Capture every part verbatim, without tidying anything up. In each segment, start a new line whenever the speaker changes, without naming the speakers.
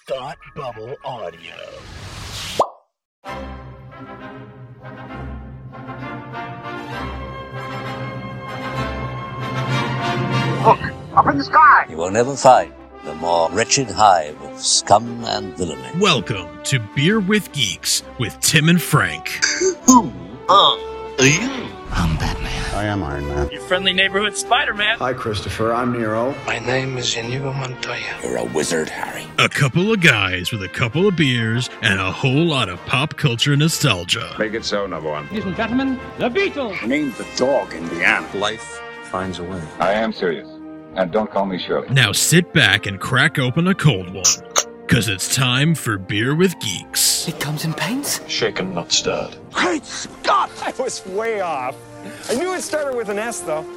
Thought Bubble Audio.
Look, up in the sky!
You will never find the more wretched hive of scum and villainy.
Welcome to Beer with Geeks with Tim and Frank.
Who are you?
I'm Batman.
I am Iron Man.
Your friendly neighborhood Spider-Man.
Hi, Christopher. I'm Nero.
My name is Inigo Montoya.
You're a wizard, Harry.
A couple of guys with a couple of beers and a whole lot of pop culture nostalgia.
Make it so, number one.
Ladies and gentlemen, the Beatles.
Named the dog Indiana.
Life finds a way.
I am serious. And don't call me Shirley.
Now sit back and crack open a cold one, because it's time for Beer with Geeks.
It comes in paints?
Shaken, not stirred.
Great Scott!
I was way off. I knew it started with an S, though.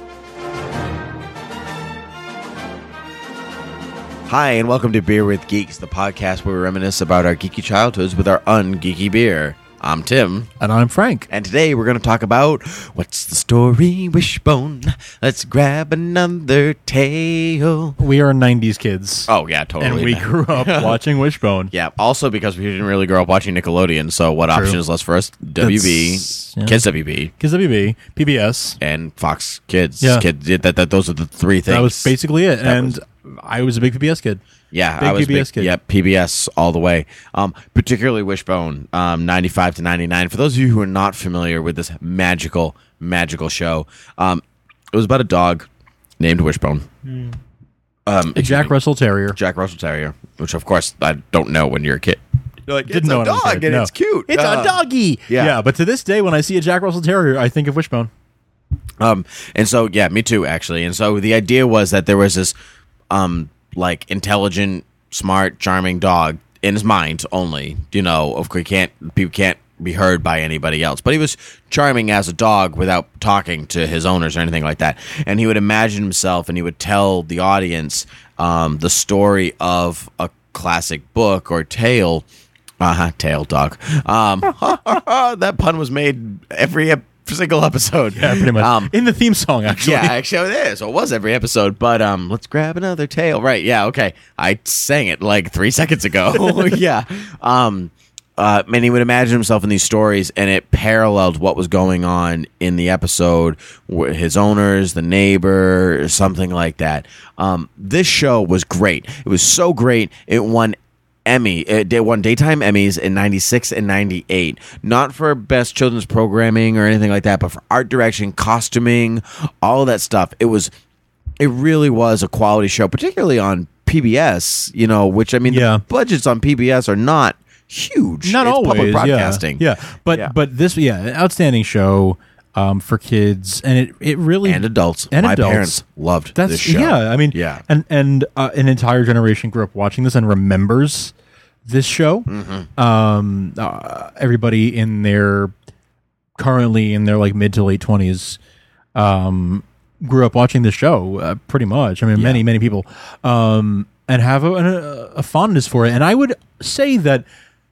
Hi, and welcome to Beer with Geeks, the podcast where we reminisce about our geeky childhoods with our un-geeky beer. I'm Tim.
And I'm Frank.
And today we're going to talk about What's the Story, Wishbone? Let's grab another tale.
We are nineties kids.
Oh, yeah, totally.
And we grew up watching Wishbone.
Yeah, also because we didn't really grow up watching Nickelodeon, so what
True.
option is left for us? W B,
yeah.
Kids W B,
Kids W B, P B S.
and Fox Kids.
Yeah.
Kid, that, that, those are the three things.
That was basically it.
That
and
was-
I was a big P B S kid.
Yeah,
Big
I was
P B S
big,
kid.
Yeah, P B S all the way. Um, particularly Wishbone, um, ninety-five to ninety-nine. For those of you who are not familiar with this magical, magical show, um, it was about a dog named Wishbone.
Mm.
Um,
A Jack
excuse me,
Russell Terrier.
Jack Russell Terrier, which of course I don't know when you're a kid. You're like,
Didn't
it's
know
a
when I was a
dog
kid,
and
no.
it's cute.
It's
Uh,
a doggy.
yeah.
Yeah, but to this day, when I see a Jack Russell Terrier, I think of Wishbone.
Um, and so, yeah, me too, actually. And so the idea was that there was this, um, like intelligent, smart, charming dog in his mind only. You know, of course, he can't he can't be heard by anybody else. But he was charming as a dog without talking to his owners or anything like that. And he would imagine himself, and he would tell the audience um, the story of a classic book or tale. Uh huh, tail dog. Um, that pun was made every ep- single episode.
Yeah, pretty much.
Um,
In the theme song, actually.
yeah, actually it is. So it was every episode. But um, let's grab another tale. Right? Yeah. Okay. I sang it like three seconds ago. yeah. Um, uh, and he would imagine himself in these stories, and it paralleled what was going on in the episode. His owners, the neighbor, something like that. Um, this show was great. It was so great. It won Emmy. It won daytime Emmys in ninety-six and ninety-eight. Not for best children's programming or anything like that, but for art direction, costuming, all of that stuff. It was, it really was a quality show, particularly on P B S, you know, which, I mean,
Yeah.
the budgets on P B S are not huge.
Not
it's
always.
public
yeah.
broadcasting.
Yeah. But,
Yeah.
but this, yeah, an outstanding show um, for kids. And it, it really.
And adults.
And
My
adults.
parents loved
That's,
this show.
Yeah. I mean,
Yeah.
And, and uh, an entire generation grew up watching this and remembers this show.
Mm-hmm.
Um, uh, everybody in their currently in their like mid to late twenties um, grew up watching this show uh, pretty much. I mean,
Yeah.
many, many people um, and have a, a, a fondness for it. And I would say that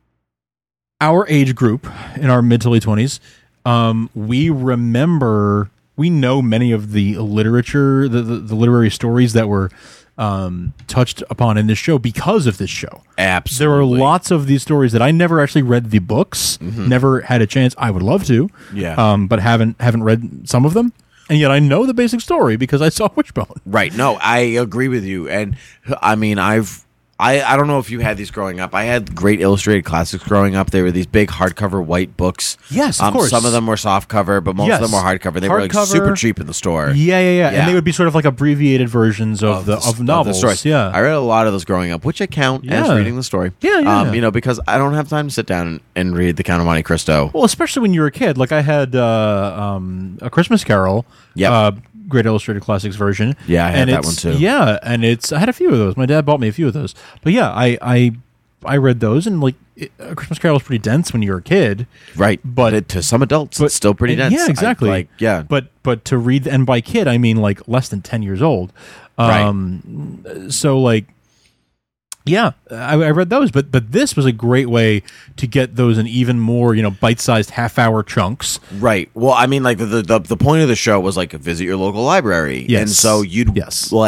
our age group in our mid to late twenties, um, we remember, we know many of the literature, the, the, the literary stories that were um, touched upon in this show because of this show.
Absolutely.
There are lots of these stories that I never actually read the books, never had a chance. I would love to,
Yeah.
um, but haven't haven't read some of them. And yet I know the basic story because I saw Wishbone.
Right. No, I agree with you. And I mean, I've, I, I don't know if you had these growing up. I had great illustrated classics growing up. They were these big hardcover white books.
Yes, of
um,
course.
Some of them were soft cover, but most
Yes.
of them were hardcover. They were like
Hardcover.
super cheap in the store.
Yeah, yeah, yeah,
Yeah.
And they would be sort of like abbreviated versions of, the, of novels.
stories.
Yeah.
I read a lot of those growing up, which I count as
Yeah.
reading the story.
Yeah, yeah,
Um,
yeah.
you know, because I don't have time to sit down and, and read The Count of Monte Cristo.
Well, especially when you're a kid. Like I had uh, um, A Christmas Carol,
Yep.
uh, Great Illustrated Classics version.
Yeah, I had
and
that
it's-
one too.
Yeah, and it's I had a few of those. My dad bought me a few of those. But yeah, I I, I read those, and like it, A Christmas Carol is pretty dense when you're a kid.
Right.
But-
it, to some adults,
But
it's still pretty
and-
dense.
Yeah, exactly.
I, like, yeah.
But but to read, and by kid I mean like less than ten years old. Um, right. So like. Yeah, I, I read those, but but this was a great way to get those in even more, you know, bite-sized half-hour chunks.
Right. Well, I mean, like the, the the point of the show was like visit your local library,
Yes.
and so you'd
Yes.
like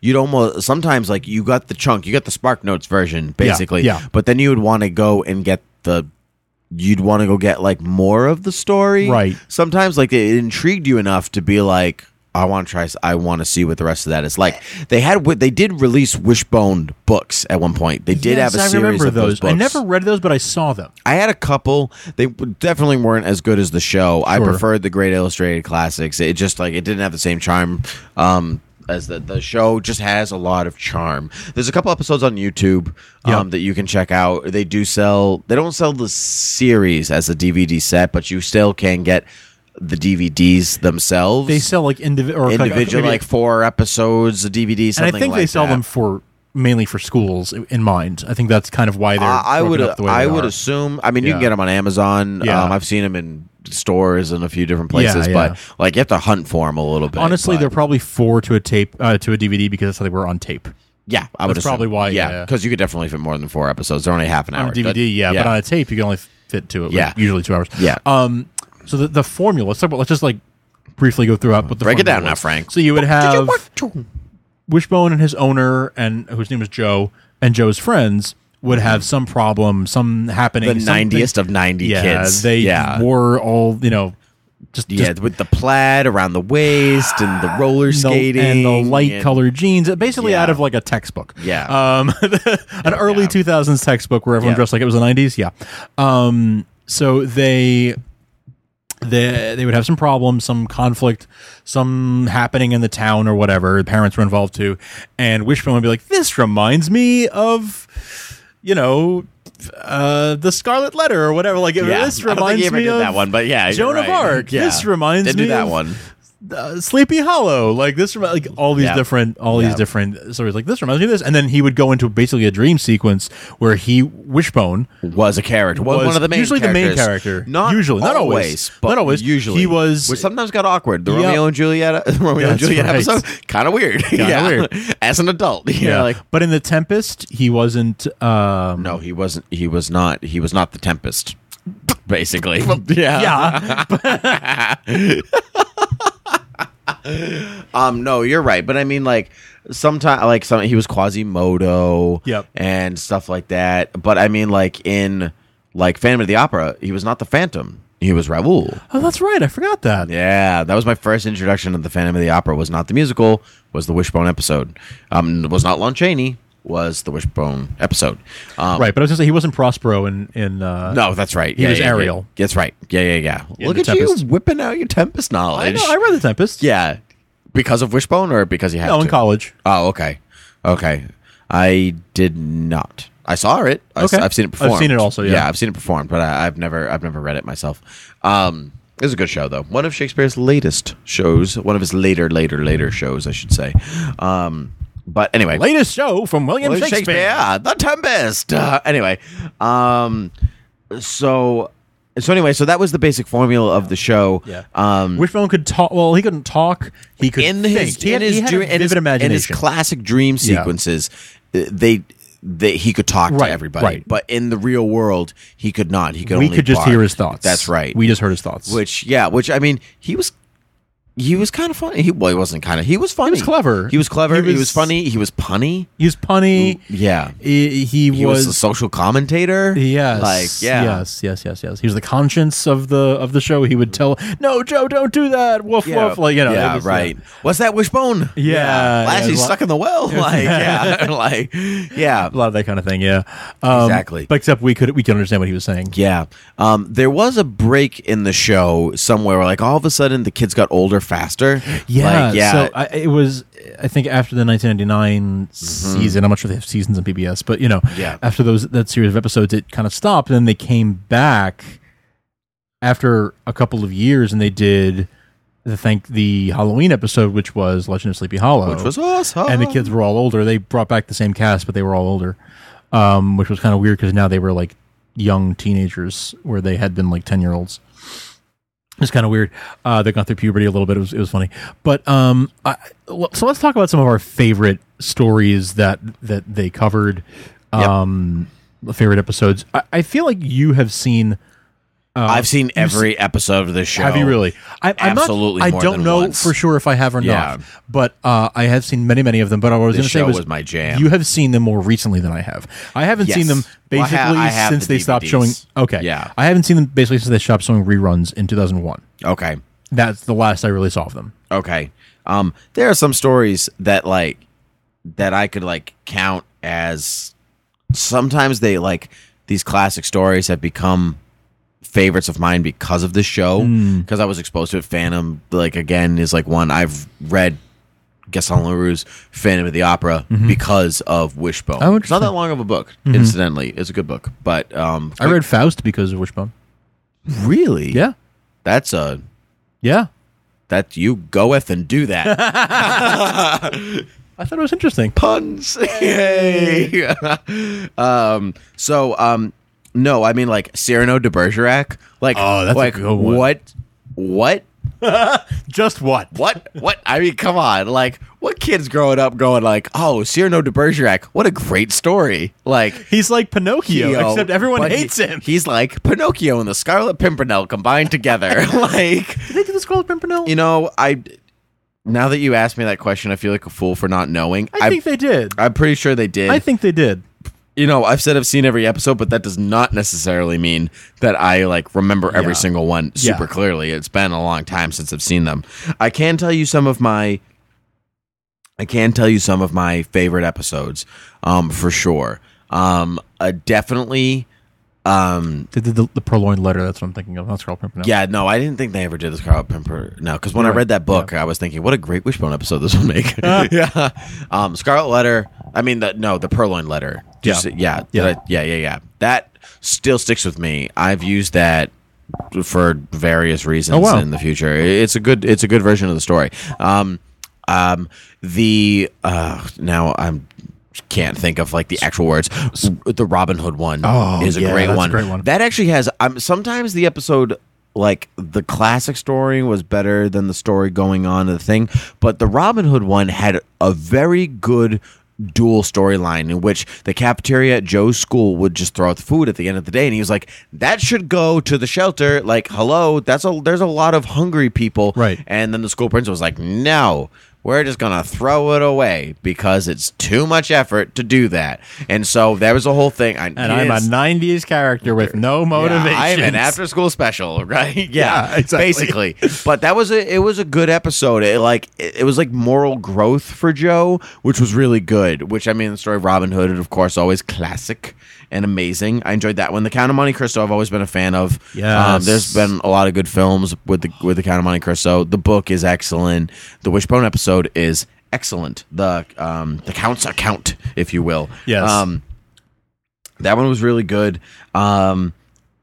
you'd almost sometimes like you got the chunk, you got the Spark Notes version basically,
yeah.
but then you would want to go and get the. You'd want to go get like more of the story,
right?
Sometimes like it intrigued you enough to be like, I want to try. I want to see what the rest of that is like. They had, they did release Wishbone books at one point. They did
yes,
have a
I
series
remember
of
those.
those books.
I never read those, but I saw them.
I had a couple. They definitely weren't as good as the show. I
Sure.
preferred the Great Illustrated Classics. It just like it didn't have the same charm. Um, as the the show just has a lot of charm. There's a couple episodes on YouTube um,
Yep.
that you can check out. They do sell. They don't sell the series as a D V D set, but you still can get the D V Ds themselves.
They sell like indivi- or
individual,
like,
like four episodes of D V Ds.
and I
Something
think
like
they sell
that.
them for mainly for schools in mind. I think that's kind of why they're.
Uh, I
broken
would.
up the way
I
they
would
are.
assume. I mean, you
Yeah.
can get them on Amazon.
Yeah.
Um, I've seen them in stores and a few different places,
Yeah,
but
yeah.
like you have to hunt for them a little bit.
Honestly,
but-
they're probably four to a tape uh, to a D V D because that's how they were on tape.
yeah, I would
that's
assume.
probably why,
Yeah,
yeah.
because you could definitely fit more than four episodes. They're only half an hour.
On D V D,
But-
yeah, but on a tape you can only fit to it.
Yeah.
Like, usually two hours.
Yeah.
Um. So the the formula. Let's talk about. Let's just like briefly go through what the
Break it
formula
down now,
was.
Frank.
So you would
Did
have
you want to-
Wishbone and his owner, and whose name was Joe, and Joe's friends would have some problem, some happening.
the
something-
ninetiest of ninety
yeah,
kids.
They
yeah.
wore all you know, just
Yeah,
just
with the plaid around the waist and the roller
the-
skating
and the light
and-
colored jeans, basically
Yeah.
out of like a textbook.
Yeah.
Um, an early
Yeah.
two thousands textbook where everyone
Yeah.
dressed like it was the nineties. Yeah. Um, so they. They, they would have some problems, some conflict, some happening in the town or whatever. Parents were involved too. And Wishbone would be like, this reminds me of, you know, uh, the Scarlet Letter or whatever. Like,
Yeah.
this
I don't think
reminds
he ever
me
did
of
that one, but yeah,
Joan
you're
of
right.
Arc.
Yeah.
This reminds
Did
me
do that
of
one.
uh, Sleepy Hollow. Like this, remi- like all these
Yeah.
different, all
Yeah.
these different stories. Like this reminds me of this, and then he would go into basically a dream sequence where he Wishbone
Was a character. Was,
was
one of the main
usually the main
characters.
character.
Not
usually, not always,
always, but
not always.
usually
he was.
Which sometimes got awkward. The
Yeah.
Romeo and Juliet, the Romeo and
That's
Juliet
right.
episode, kind of weird.
Kinda
yeah.
weird.
As an adult, yeah.
yeah,
Like,
but in the Tempest, he wasn't. Um,
no, he wasn't. He was not. He was not the Tempest. Basically, yeah.
yeah,
Um, no, you're right, but I mean, like, sometimes, like, some he was Quasimodo,
Yep.
and stuff like that. But I mean, like in like Phantom of the Opera, he was not the Phantom. He was Raoul.
oh, that's right. I forgot that.
Yeah, that was my first introduction to the Phantom of the Opera. Was not the musical. Was the Wishbone episode. Um, was not Lon Chaney. Was the Wishbone episode. Um,
Right, but I was gonna say he wasn't Prospero in in. Uh,
No, that's right.
He
Yeah,
was
yeah, yeah.
Ariel.
That's right. Yeah, yeah, yeah.
In
Look
the
at
Tempest.
you whipping out your Tempest
I
knowledge.
know. I read the Tempest.
Yeah, because of Wishbone or because he had
No,
to?
in college.
Oh, okay, okay. I did not. I saw it. I,
Okay.
have seen it
I've
performed.
seen it also, yeah.
I've seen it performed, but I, I've never, I've never read it myself. Um, it was a good show, though. One of Shakespeare's latest shows. One of his later, later, later shows, I should say. Um, but anyway,
Latest show from William
William
Shakespeare.
yeah, the Tempest. Uh, anyway, um, so so anyway, so that was the basic formula of the show.
Yeah.
Um,
Wishbone could talk. Well, he couldn't talk. He could
in
think.
his
he
in
had,
his,
he had
dream,
a
in
vivid
his,
imagination.
in his classic dream
Yeah.
sequences, uh, they. They, he could talk
Right,
to everybody,
right.
but in the real world, he could not. He could.
we
only
could just
bark.
hear his thoughts.
That's right.
We just heard his thoughts.
Which, yeah, which I mean, he was, he was kind of funny. He well, he wasn't kind of. He was funny.
was clever.
He was clever.
He
He was,
was-
funny. He was punny.
he was punny.
Yeah,
He, he,
he was,
was.
a social commentator.
Yes.
like yeah,
Yes. Yes. Yes. Yes. He was the conscience of the of the show. He would tell, "No, Joe, don't do that." Woof
Yeah,
woof. Like you know.
yeah,
it was,
right. What's that Wishbone?
Yeah,
last
yeah,
he's
lo-
stuck in the well. Like, yeah, like, yeah,
A lot of that kind of thing. Yeah. Um,
Exactly.
But except we could we could understand what he was saying.
yeah. Um, there was a break in the show somewhere where, like, all of a sudden the kids got older faster.
Yeah,
like, yeah.
So I, it was, I think, after the nineteen ninety-nine season. I'm not sure they have seasons on P B S, but you know,
Yeah.
after those that series of episodes, it kind of stopped. And then they came back after a couple of years, and they did the thank the Halloween episode, which was Legend of Sleepy Hollow,
which was awesome.
and the kids were all older. They brought back the same cast, but they were all older, um, which was kind of weird because now they were like young teenagers, where they had been like ten year olds. It's kind of weird. Uh, they got through puberty a little bit. It was, it was funny. But um, I, so let's talk about some of our favorite stories that that they covered. Um, favorite episodes. I, I feel like you have seen Uh,
I've seen every episode of this show.
Have you really? I, I'm
Absolutely
Not, I
more
don't
than
know
once.
for sure if I have or
Yeah.
not, but uh, I have seen many, many of them. But what I was going
This
to say
show
was,
was my jam.
You have seen them more recently than I have. I haven't
Yes.
seen them
Well, I
basically
ha- I have
since
the
they stopped showing.
D V Ds.
Okay,
Yeah.
I haven't seen them basically since they stopped showing reruns in two thousand one.
Okay.
That's the last I really saw of them.
Okay. Um, there are some stories that like that I could like count as sometimes they like these classic stories have become favorites of mine because of this show because I was exposed to it. Phantom, like again, is like one I've read. Gaston Leroux's Phantom of the Opera
Mhm.
because of Wishbone.
Oh,
it's not that
interesting.
long of a book,
Mhm.
incidentally. It's a good book, but um,
I read Faust because of Wishbone.
Really?
Yeah.
That's a
Yeah.
that you goeth and do that.
I thought it was interesting.
Puns. Yay. um. So um. No, I mean like Cyrano de Bergerac. Like
Oh, that's a
like
good one.
what what
Just what?
what what? I mean, come on. Like what kid's growing up going like, oh, Cyrano de Bergerac? What a great story. Like.
He's like Pinocchio,
Yo,
except everyone
but
hates
he-
him.
He's like Pinocchio and the Scarlet Pimpernel combined together. Like,
Did they do the Scarlet Pimpernel?
you know, I now that you asked me that question, I feel like a fool for not knowing.
I think they did.
I'm pretty sure they did.
I think they did.
You know, I've said I've seen every episode, but that does not necessarily mean that I like remember every
Yeah.
single one super
Yeah.
clearly. It's been a long time since I've seen them. I can tell you some of my I can tell you some of my favorite episodes, um, for sure. Um, uh, definitely um
They did the, the Purloined Letter. That's what I'm thinking of. Not Scarlet Pimpernel.
yeah, no, I didn't think they ever did the Scarlet Pimpernel. No, because when I
Right.
read that book, I was thinking, what a great Wishbone episode this would make. yeah, um, Scarlet Letter. I mean, the no, the Purloined Letter. Just, yeah,
Yeah.
yeah,
Yeah.
yeah, yeah, yeah. That still sticks with me. I've used that for various reasons
Oh, wow.
in the future. It's a good, it's a good version of the story. Um, um, the uh, now I'm. Can't think of like the actual words. The Robin Hood one
Oh,
is a
yeah,
great
that's a
one.
great one.
That actually has. Um, sometimes the episode, like the classic story, was better than the story going on to the thing. But the Robin Hood one had a very good dual storyline in which the cafeteria at Joe's school would just throw out the food at the end of the day, and he was like, "That should go to the shelter." Like, hello, that's a there's a lot of hungry people,
Right.
And then the school principal was like, "No, we're just gonna throw it away because it's too much effort to do that." And so there was a whole thing. I,
And I'm a nineties character with no motivation.
yeah, I'm an after school special, right? Yeah,
Yeah, exactly.
basically. But that was a it was a good episode. It like it, it was like moral growth for Joe, which was really good. Which I mean, the story of Robin Hood, of course, always classic and amazing. I enjoyed that one. The Count of Monte Cristo, I've always been a fan of.
Yes.
Um, there's been a lot of good films with the with the Count of Monte Cristo. The book is excellent. The Wishbone episode is excellent. The um the Count's account, if you will.
Yes.
Um, that one was really good. Um,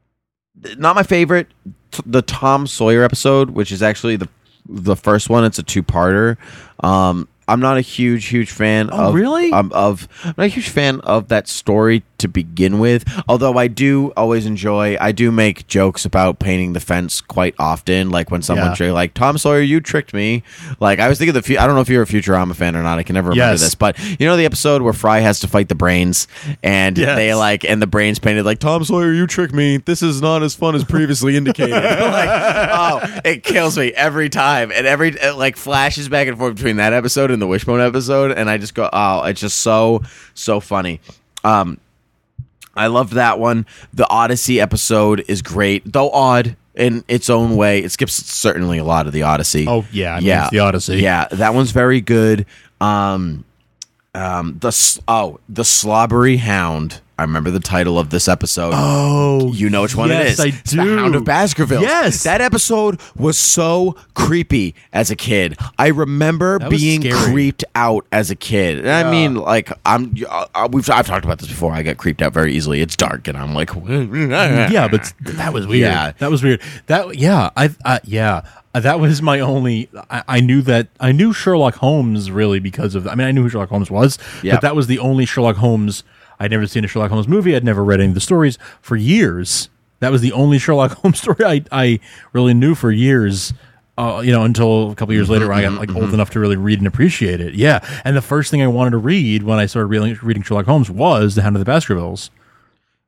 not my favorite. T- the Tom Sawyer episode, which is actually the the first one. It's a two parter. Um, I'm not a huge, huge fan
Oh,
of
really?
um, of I'm not a huge fan of that story to begin with. Although I do always enjoy, I do make jokes about painting the fence quite often. Like when someone
Yeah.
trick, like Tom Sawyer, you tricked me. Like I was thinking the fu- I don't know if you're a Futurama fan or not. I can never remember
Yes.
this, but you know the episode where Fry has to fight the brains, and
Yes.
they like and the brains painted like Tom Sawyer, you tricked me. This is not as fun as previously indicated. Like, oh, it kills me every time, and every it, like flashes back and forth between that episode and the Wishbone episode, and I just go, oh, it's just so so funny. Um, I loved that one. The Odyssey episode is great, though odd in its own way. It skips certainly a lot of the Odyssey.
Oh, yeah, I mean,
yeah,
it's the Odyssey.
Yeah, that one's very good. Um, um, the s- oh, the Slobbery Hound. I remember the title of this episode.
Oh,
You know which one
yes,
it is.
I
It's the
do.
Hound of Baskerville.
Yes.
That episode was so creepy as a kid. I remember
That was
being
scary.
creeped out as a kid. And I mean, like, I'm, uh, we've, I've talked about this before. I get creeped out very easily. It's dark, and I'm like,
yeah, but that was weird.
Yeah.
That was weird. That yeah, I uh, yeah, Uh, that was my only. I, I knew that I knew Sherlock Holmes really because of. I mean, I knew who Sherlock Holmes was,
Yep.
but that was the only Sherlock Holmes. I'd never seen a Sherlock Holmes movie. I'd never read any of the stories for years. That was the only Sherlock Holmes story I I really knew for years. Uh, you know, until a couple years later, when I got like old enough to really read and appreciate it. Yeah, and the first thing I wanted to read when I started reading, reading Sherlock Holmes was The Hound of the Baskervilles.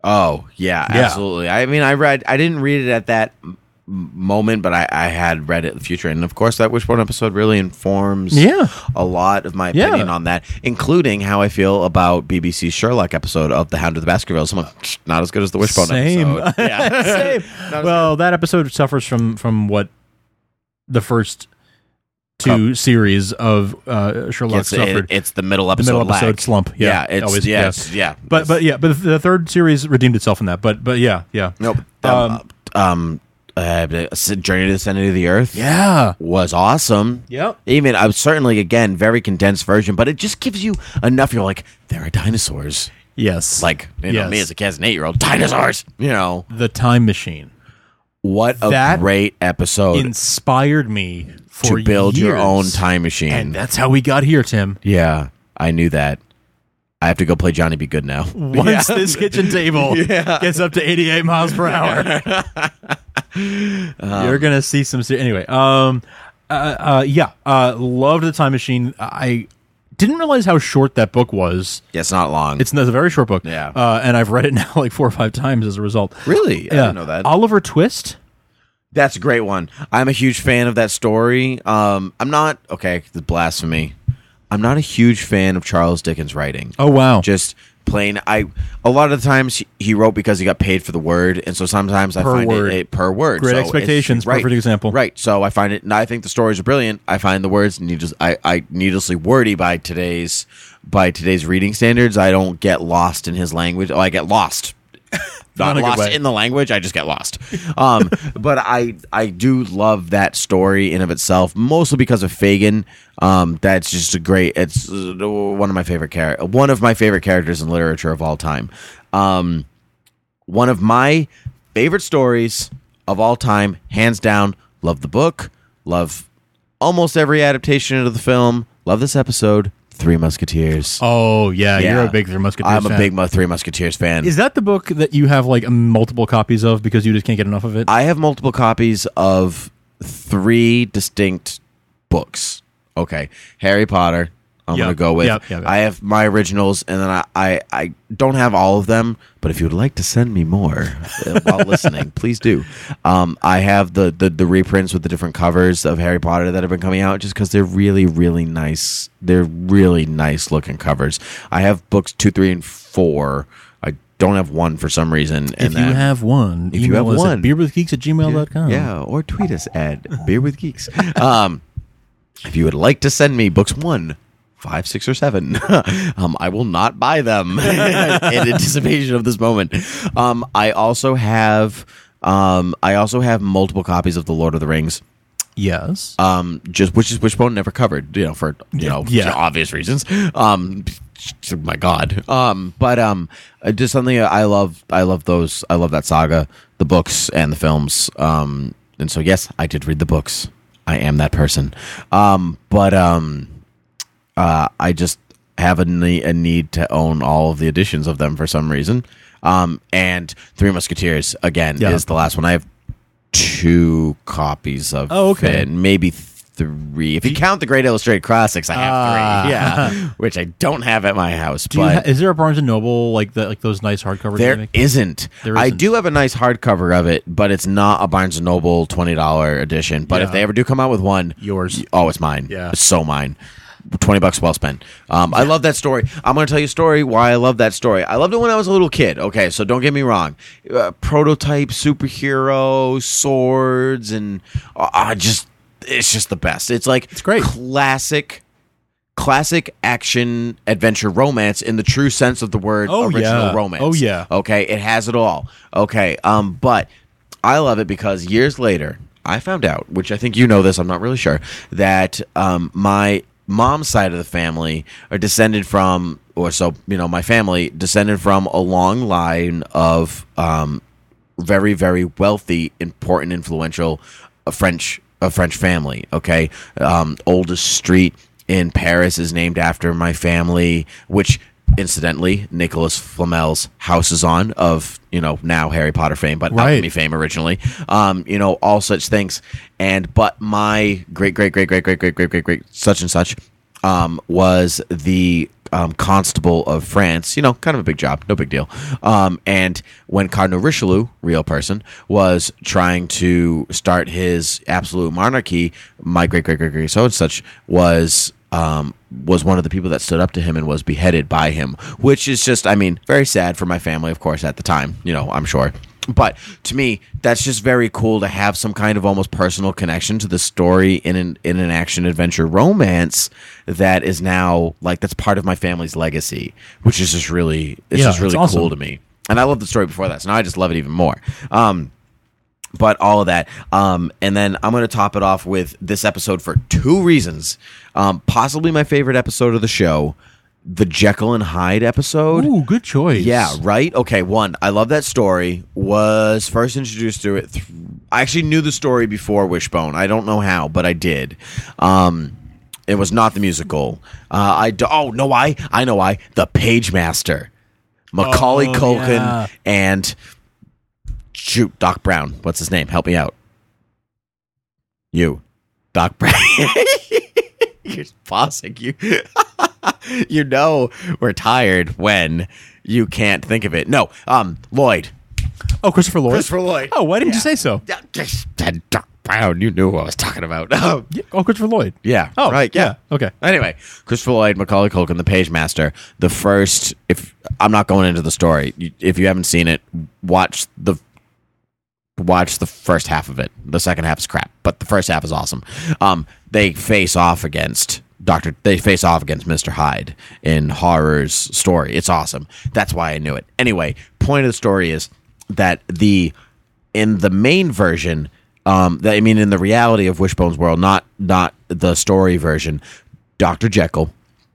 Oh yeah,
Yeah.
absolutely. I mean, I read. I didn't read it at that m- moment, but I, I had read it in the future, and of course, that Wishbone episode really informs
Yeah.
a lot of my
Yeah.
opinion on that, including how I feel about B B C's Sherlock episode of The Hound of the Baskervilles. I'm like, not as good as the Wishbone
Same.
episode. Yeah,
Same. Well, that episode suffers from from what the first two series of uh, Sherlock
It's,
suffered.
it, it's the middle
the
episode
middle episode
lag.
slump. Yeah,
Yeah, it's
always,
yeah,
yeah.
it's- yeah.
But but yeah, but the third series redeemed itself from that. But but yeah, yeah.
Nope. Um, um, uh, Journey to the Center of the Earth.
Yeah.
was awesome.
Yep.
Even I was certainly again very condensed version, but it just gives you enough. You're like, there are dinosaurs.
Yes.
Like you know,
Yes.
me as a kid, as an eight year old, dinosaurs. You know,
The Time Machine
what a
That
great episode
inspired me for
to build your
years.
own time machine.
And that's how we got here, Tim.
Yeah, I knew that. I have to go play Johnny Be Good now.
Once this kitchen table gets up to eighty-eight miles per hour, you're gonna see some. Ser- anyway, um, uh, uh, yeah, uh, loved the Time Machine. I didn't realize how short that book was.
Yeah, it's not long.
It's, it's a very short book.
Yeah.
uh, and I've read it now like four or five times as a result.
Really? I
yeah.
didn't know that.
Oliver Twist.
That's a great one. I'm a huge fan of that story. Um, I'm not okay. The blasphemy. I'm not a huge fan of Charles Dickens' writing.
Oh wow.
Just plain. I a lot of the times he- he wrote because he got paid for the word, and so sometimes I
Per
find
word.
it a, per word.
Great
So it's-
Expectations,
right,
perfect example.
Right. So I find it, and I think the stories are brilliant. I find the words needless. I, I needlessly wordy by today's by today's reading standards. I don't get lost in his language. Oh, I get lost.
Not
Not
in a good
lost
way.
in the language. I just get lost. Um, but I I do love that story in of itself, mostly because of Fagin. Um, that's just a great. It's uh, one of my favorite char- one of my favorite characters in literature of all time. Um, one of my favorite stories of all time, hands down. Love the book. Love almost every adaptation of the film. Love this episode. Three Musketeers.
Oh yeah,
Yeah.
you're a big Three Musketeers
I'm a
fan.
big Mu- Three Musketeers fan.
Is that the book that you have like multiple copies of because you just can't get enough of it?
I have multiple copies of three distinct books. Okay, Harry Potter. I'm
Yep,
gonna go with.
yep, yep, yep.
I have my originals, and then I, I I don't have all of them. But if you would like to send me more uh, while listening, please do. Um, I have the, the the reprints with the different covers of Harry Potter that have been coming out, just because they're really really nice. They're really nice looking covers. I have books two, three, and four. I don't have one for some reason.
if
and
you
then-
have one,
if you
email
have
us
one.
at beerwithgeeks at gmail dot com.
Yeah, or tweet us at Beer with Geeks. Um, if you would like to send me books one, five, six, or seven, um, I will not buy them in anticipation of this moment. Um, I also have, um, I also have multiple copies of the Lord of the Rings.
Yes.
Um, just which is Wishbone never covered, you know, for you know
Yeah.
obvious reasons. Um, my God. Um, but um, uh, just something I love. I love those. I love that saga, the books and the films. Um, and so yes, I did read the books. I am that person. Um, but um, uh, I just have a, ne- a need to own all of the editions of them for some reason. Um, and Three Musketeers again
Yeah.
is the last one. I have two copies of
Oh, okay.
it, maybe three. If you count the Great Illustrated Classics, I have
Ah.
three. Yeah, which I don't have at my house.
Do you
but
ha- is there a Barnes and Noble like the like those nice hardcovers? they
there
make?
isn't.
There
I
isn't.
do have a nice hardcover of it, but it's not a Barnes and Noble twenty dollar edition. But if
Yeah.
they ever do come out with one,
Yours.
Oh, it's mine.
Yeah.
It's so mine. twenty bucks well spent. Um, I love that story. I'm going to tell you a story why I love that story. I loved it when I was a little kid. Okay, so don't get me wrong. Uh, prototype superhero, swords, and uh, uh, just it's just the best. It's like
It's great.
classic classic action adventure romance in the true sense of the word
Oh,
original
yeah.
romance.
Oh, yeah.
Okay, it has it all. Okay, um, but I love it because years later, I found out, which I think you know this, I'm not really sure, that um, my mom's side of the family are descended from, or so, you know, my family descended from a long line of um, very, very wealthy, important, influential uh, French, a French family. Okay, um, oldest street in Paris is named after my family, which incidentally Nicholas Flamel's house is on, of, you know, now Harry Potter fame, but
Right.
alchemy fame originally. Um, you know, all such things. And but my great great great great great great great great great such and such um was the um, constable of France. You know, kind of a big job, no big deal. Um, and when Cardinal Richelieu, real person, was trying to start his absolute monarchy, my great great great great so and such was um, was one of the people that stood up to him and was beheaded by him, which is just, I mean, very sad for my family, of course, at the time. You know, I'm sure. But to me, that's just very cool to have some kind of almost personal connection to the story in an in an action adventure romance that is now like that's part of my family's legacy, which is just really it's
Yeah,
just really
it's awesome.
cool to me. And I love the story before that, so now I just love it even more. Um, but all of that, um, and then I'm going to top it off with this episode for two reasons. Um, possibly my favorite episode of the show. The Jekyll and Hyde episode.
Ooh, good choice.
Yeah, right? Okay, one, I love that story. Was first introduced to it. Th- I actually knew the story before Wishbone. I don't know how, but I did. Um, it was not the musical. Uh, I do- oh, no, why? I know why. The Page Master. Macaulay
Oh,
Culkin
yeah.
and shoot, Doc Brown. What's his name? Help me out. You. Doc Brown. You're pausing. You you know we're tired when you can't think of it. No, um, Lloyd.
Oh, Christopher Lloyd.
Christopher Lloyd.
Oh, why didn't you say so?
Yeah, just said Doc Brown. You knew what I was talking about. Um,
Yeah. Oh, Christopher Lloyd.
yeah.
Oh,
right. Yeah.
yeah. Okay.
Anyway, Christopher Lloyd, Macaulay Culkin, the Page Master. The first, if I'm not going into the story, you- if you haven't seen it, watch the watch the first half of it. The second half is crap, but the first half is awesome. Um, they face off against Doctor. They face off against Mister Hyde in Horror's story. It's awesome. That's why I knew it. Anyway, point of the story is that the in the main version, um, that, I mean, in the reality of Wishbone's world, not not the story version, Doctor Jekyll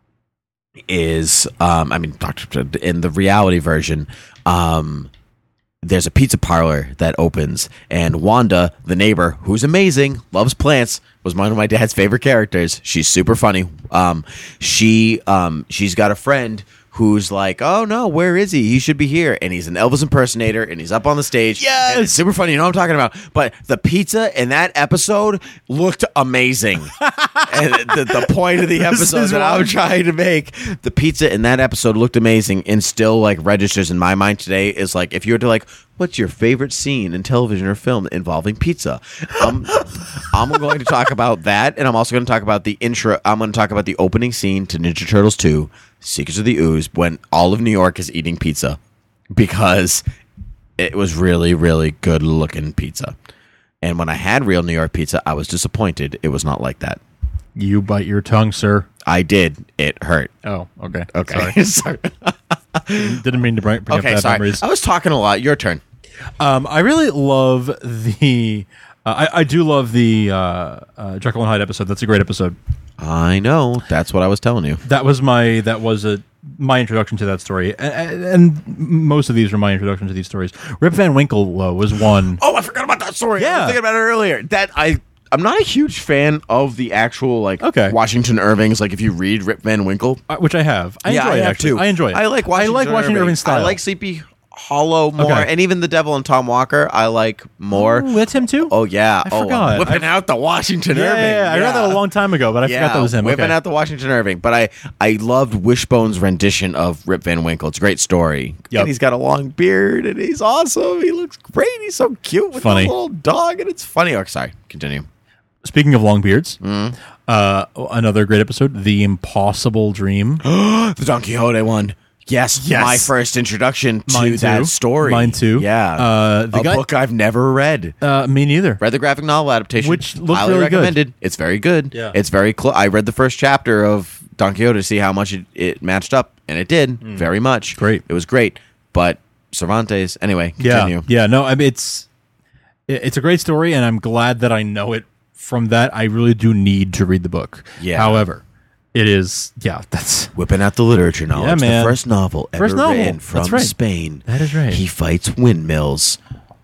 is, um, I mean, Doctor in the reality version, um. There's a pizza parlor that opens, and Wanda, the neighbor, who's amazing, loves plants, was one of my dad's favorite characters. She's super funny. Um, she um, she's got a friend who's like, oh no, where is he? He should be here. And he's an Elvis impersonator, and he's up on the stage.
Yes!
And it's super funny. You know what I'm talking about. But the pizza in that episode looked amazing. And the, the point of the episode
is
that
why-
I'm trying to make, the pizza in that episode looked amazing, and still like registers in my mind today is like, if you were to like, what's your favorite scene in television or film involving pizza? Um, I'm going to talk about that, and I'm also going to talk about the intro. I'm going to talk about the opening scene to Ninja Turtles two, Secrets of the Ooze, when all of New York is eating pizza, because it was really, really good looking pizza. And when I had real New York pizza, I was disappointed. It was not like that.
You bite your tongue, sir.
I did. It hurt.
Oh, okay.
Okay.
Sorry.
Sorry.
Didn't mean to bring, bring
Okay,
up bad
sorry.
memories.
I was talking a lot. Your turn.
Um, I really love the. Uh, I, I do love the uh, uh, Jekyll and Hyde episode. That's a great episode.
I know. That's what I was telling you.
That was my. That was a my introduction to that story, and, and most of these were my introduction to these stories. Rip Van Winkle uh, was one.
Oh, I forgot about that story. I
Yeah.
was thinking about it earlier. That I. I'm not a huge fan of the actual like
Okay.
Washington Irving's. Like if you read Rip Van Winkle,
Uh, which I have. I
yeah,
enjoy
I
it
have
actually.
too.
I enjoy it.
I like Washington
I like Washington
Irving.
Irving's style.
I like Sleepy Hollow more,
Okay.
and even The Devil and Tom Walker. I like more.
Ooh, that's him too.
Oh yeah,
I
oh,
forgot.
whipping
I-
out the Washington
yeah,
Irving.
yeah, yeah. I read that a long time ago, but I forgot that was him.
Whipping
Okay.
out the Washington Irving. But I, I loved Wishbone's rendition of Rip Van Winkle. It's a great story.
Yep.
And he's got a long beard, and he's awesome. He looks great. He's so cute with
Funny.
the little dog, and it's funny. Oh, sorry. Continue.
Speaking of long beards,
Mm-hmm.
uh, another great episode, The Impossible Dream.
The Don Quixote one. Yes,
Yes.
my first introduction to
Mine too.
that story.
Mine too.
Yeah.
Uh, the
a
guy-
book I've never read.
Uh, me neither.
Read the graphic novel adaptation,
Which looked
highly
really good.
recommended. It's very good.
Yeah.
It's very close. I read the first chapter of Don Quixote to see how much it, it matched up, and it did very much.
Great.
It was great. But Cervantes, anyway, continue.
Yeah, yeah. No, I mean it's it- it's a great story, and I'm glad that I know it. From that, I really do need to read the book.
Yeah.
However, it is yeah. That's
Whipping out the literature knowledge.
Yeah, man.
The first novel ever
First novel.
written from
That's right.
Spain.
That is right.
He fights windmills.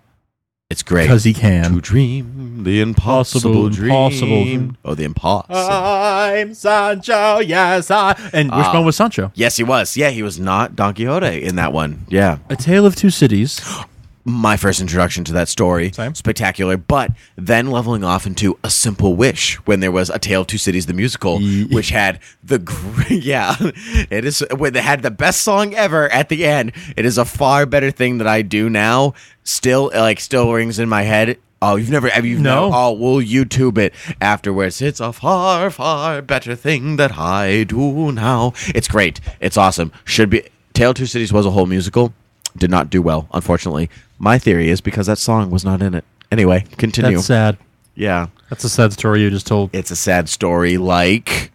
It's great.
because he can.
To dream the impossible
Possible,
dream.
impossible.
Oh, the impossible.
I'm Sancho, yes I. And which
Ah.
one was Sancho?
Yes, he was. Yeah, he was not Don Quixote in that one. Yeah.
A Tale of Two Cities.
my first introduction to that story.
Same.
Spectacular. But then leveling off into A Simple Wish when there was A Tale of Two Cities, the musical,
Yeah.
which had the great, yeah, it is, when they had the best song ever at the end. It is a far better thing that I do now. Still, like, still rings in my head. Oh, you've never, have you?
No.
Oh, we'll YouTube it afterwards. It's a far, far better thing that I do now. It's great. It's awesome. Should be. Tale of Two Cities was a whole musical. Did not do well, unfortunately. My theory is because that song was not in it. Anyway, continue.
That's sad.
Yeah.
That's a sad story you just told.
It's a sad story like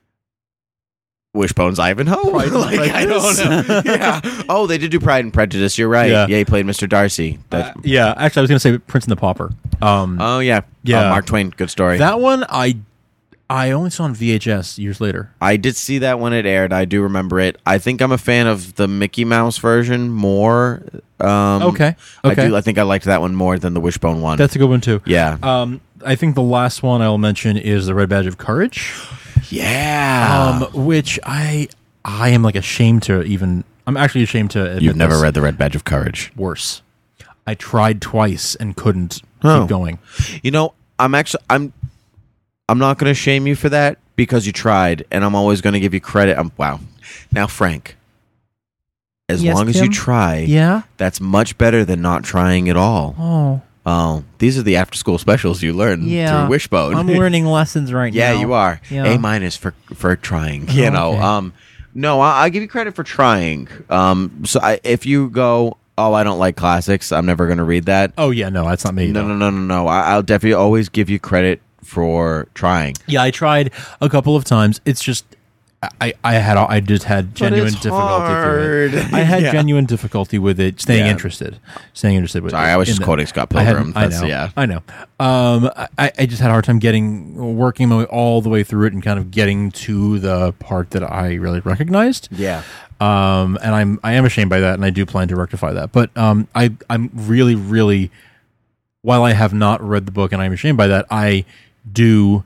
Wishbone's Ivanhoe.
Pride and
like, I don't know. Yeah. Oh, they did do Pride and Prejudice. You're right.
Yeah.
Yeah, he played Mister Darcy. That,
Uh, yeah, actually, I was going to say Prince and the Pauper. Um,
oh, yeah.
Yeah.
Oh, Mark Twain. Good story.
that one, I I only saw on V H S years later.
I did see that when it aired. I do remember it. I think I'm a fan of the Mickey Mouse version more. Um,
Okay.
I
Okay.
do. I think I liked that one more than the Wishbone one.
That's a good one, too.
yeah.
Um, I think the last one I'll mention is the Red Badge of Courage,
yeah.
um, which I I am like ashamed to even. I'm actually ashamed to admit
You've never
this.
read the Red Badge of Courage.
Worse. I tried twice and couldn't
Oh.
keep going.
You know, I'm actually I'm I'm not going to shame you for that because you tried, and I'm always going to give you credit. Um, wow. Now, Frank, as
Yes,
long as
Tim?
you try,
Yeah.
that's much better than not trying at all.
Oh.
Oh, these are the after-school specials you learn
Yeah.
through Wishbone.
I'm learning lessons right
yeah,
now.
you are.
Yeah.
A minus for for trying. You
Oh,
know.
okay.
Um, no, I, I give you credit for trying. Um, so I, if you go, oh, I don't like classics, I'm never going to read that.
Oh yeah, no, that's not me.
No, no, no, no, no. I, I'll definitely always give you credit for trying.
Yeah, I tried a couple of times. It's just I, I had I just had genuine
it's
difficulty
hard.
through it. I had
Yeah.
genuine difficulty with it, staying
Yeah.
interested, staying interested with it.
Sorry, I was
in
just
the-
quoting Scott
I had-
Pilgrim.
I
That's-
know,
yeah.
I know. Um, I, I just had a hard time getting working my way all the way through it and kind of getting to the part that I really recognized.
Yeah.
Um, and I'm I am ashamed by that, and I do plan to rectify that. But um, I I'm really really, while I have not read the book and I'm ashamed by that, I do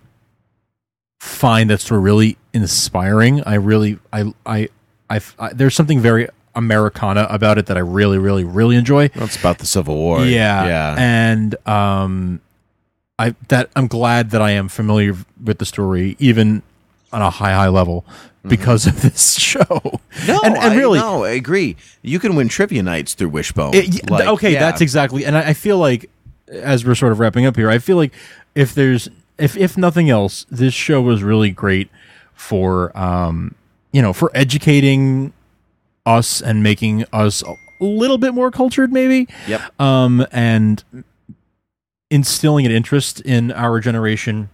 find that story really inspiring. I really I I I, I there's something very Americana about it that I really really really enjoy.
It's about the Civil War.
Yeah,
Yeah.
and um, I that I'm glad that I am familiar with the story, even on a high high level, because of this show.
No,
and, and really,
I, no, I agree. You can win trivia nights through Wishbone.
it-
Like,
okay,
yeah.
that's exactly. And I, I feel like, as we're sort of wrapping up here, I feel like if there's if if nothing else, this show was really great for um you know for educating us and making us a little bit more cultured, maybe.
Yep.
Um, and instilling an interest in our generation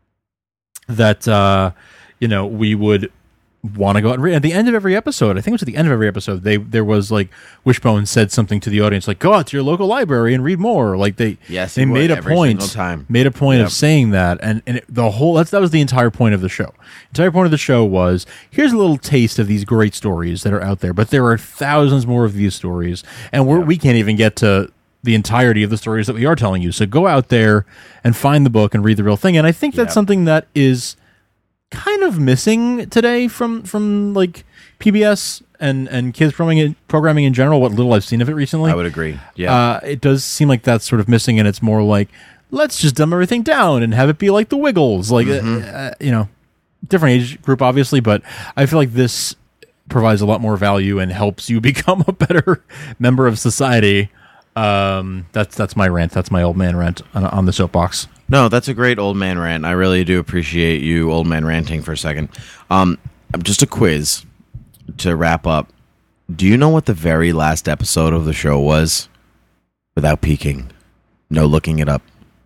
that uh, you know we would want to go out and read. At the end of every episode, I think it was at the end of every episode, they there was like Wishbone said something to the audience like, "Go out to your local library and read more." Like they
Yes,
they
he would
made a
every
point
single time.
made a point
Yep.
of saying that, and and it, the whole that's that was the entire point of the show. Entire point of the show was here's a little taste of these great stories that are out there, but there are thousands more of these stories, and we're, we can't even get to the entirety of the stories that we are telling you. So go out there and find the book and read the real thing. And I think that's
Yep.
something that is kind of missing today from from like P B S and and kids programming programming in general. What little I've seen of it recently,
I would agree. Yeah.
uh, it does seem like that's sort of missing, and it's more like let's just dumb everything down and have it be like the Wiggles, like
Mm-hmm.
uh, uh, you know, different age group obviously, but I feel like this provides a lot more value and helps you become a better member of society. Um, that's that's my rant. That's my old man rant on, on the soapbox.
No, that's a great old man rant. I really do appreciate you old man ranting for a second. Um, just a quiz to wrap up. Do you know what the very last episode of the show was? Without peeking. No looking it up.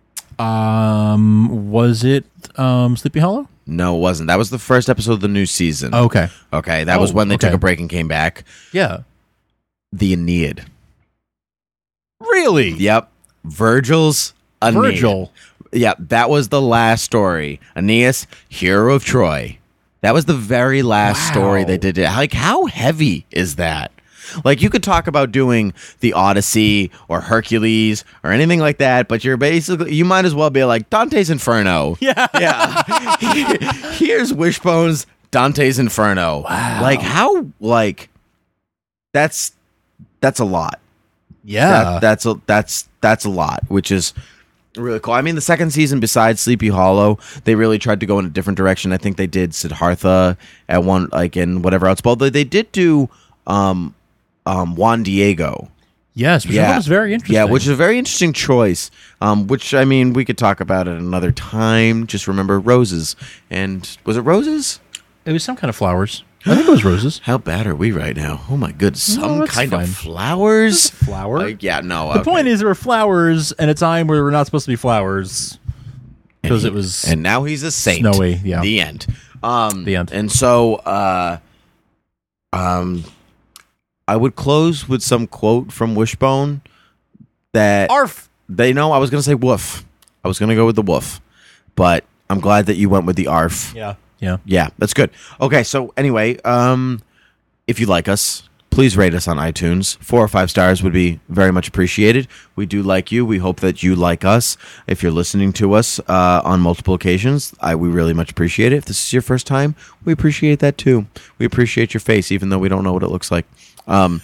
Um, was it um Sleepy Hollow?
No, it wasn't. That was the first episode of the new season.
Okay.
Okay, that
Oh,
was when they took
okay.
a break and came back.
Yeah.
The Aeneid.
Really?
Yep. Virgil's Aeneid.
Virgil.
Yeah, that was the last story. Aeneas, hero of Troy. That was the very last
Wow.
story they did. Like, how heavy is that? Like, you could talk about doing the Odyssey or Hercules or anything like that, but you're basically, you might as well be like Dante's Inferno.
Yeah.
Yeah. Here's Wishbone's Dante's Inferno.
Wow.
Like, how, like, that's, that's a lot.
Yeah.
That, that's a that's that's a lot, which is really cool. I mean, the second season, besides Sleepy Hollow, they really tried to go in a different direction. I think they did Siddhartha at one, like, and whatever else. But they, they did do um, um, Juan Diego.
Yes, which yeah. was very interesting.
Yeah, which is a very interesting choice. Um, which, I mean, we could talk about it another time. Just remember roses. And was it roses?
It was some kind of flowers. I think it was roses.
How bad are we right now? Oh my goodness. Some
no,
kind
fine.
of flowers?
Flower?
Like, yeah, no.
The
okay.
point is there were flowers at a time where there were not supposed to be flowers. Because it was
And now he's a saint.
Snowy, yeah.
The end. Um,
the end.
And so uh, um, I would close with some quote from Wishbone that...
Arf!
They know I was going to say woof. I was going to go with the woof. But I'm glad that you went with the arf.
Yeah. Yeah.
Yeah, that's good. Okay, so anyway, um, if you like us, please rate us on iTunes. Four or five stars would be very much appreciated. We do like you. We hope that you like us. If you're listening to us uh, on multiple occasions, I, we really much appreciate it. If this is your first time, we appreciate that too. We appreciate your face, even though we don't know what it looks like. Um,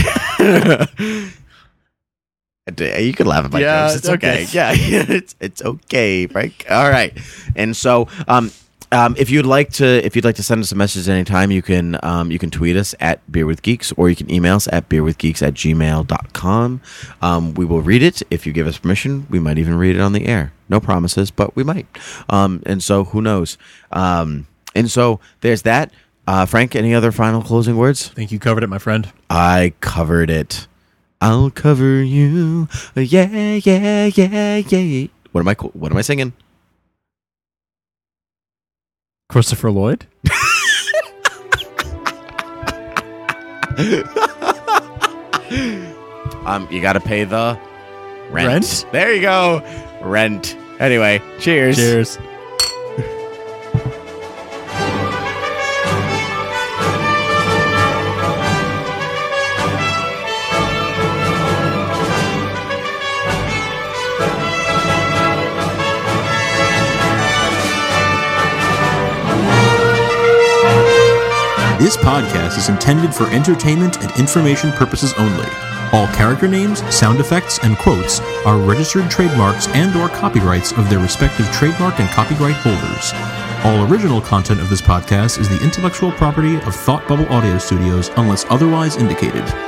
you can laugh at my
yeah,
jokes. It's
okay.
okay. Yeah, it's it's okay, Frank. All right, and so um. Um, if you'd like to, if you'd like to send us a message anytime, you can um, you can tweet us at Beer with Geeks, or you can email us at beerwithgeeks at gmail dot com. Um, we will read it if you give us permission. We might even read it on the air. No promises, but we might. Um, and so who knows? Um, and so there's that. Uh, Frank, any other final closing words?
I think you covered it, my friend.
I covered it. I'll cover you. Yeah, yeah, yeah, yeah. What am I? What am I singing?
Christopher Lloyd?
um, you got to pay the rent.
Rent?
There you go. Rent. Anyway, cheers.
Cheers.
This podcast is intended for entertainment and information purposes only. All character names, sound effects, and quotes are registered trademarks and or copyrights of their respective trademark and copyright holders. All original content of this podcast is the intellectual property of Thought Bubble Audio Studios unless otherwise indicated.